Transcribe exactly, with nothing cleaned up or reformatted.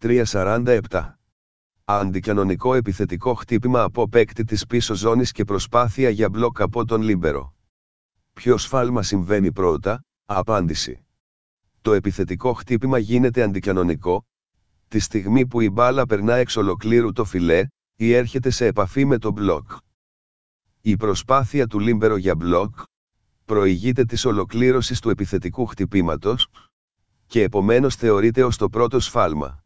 τρία σαράντα επτά. Αντικανονικό επιθετικό χτύπημα από παίκτη της πίσω ζώνης και προσπάθεια για μπλοκ από τον λίμπερο. Ποιο σφάλμα συμβαίνει πρώτα? Απάντηση. Το επιθετικό χτύπημα γίνεται αντικανονικό τη στιγμή που η μπάλα περνά εξ ολοκλήρου το φιλέ ή έρχεται σε επαφή με το μπλοκ. Η προσπάθεια του λίμπερο για μπλοκ προηγείται της ολοκλήρωσης του επιθετικού χτυπήματος και επομένως θεωρείται ως το πρώτο σφάλμα.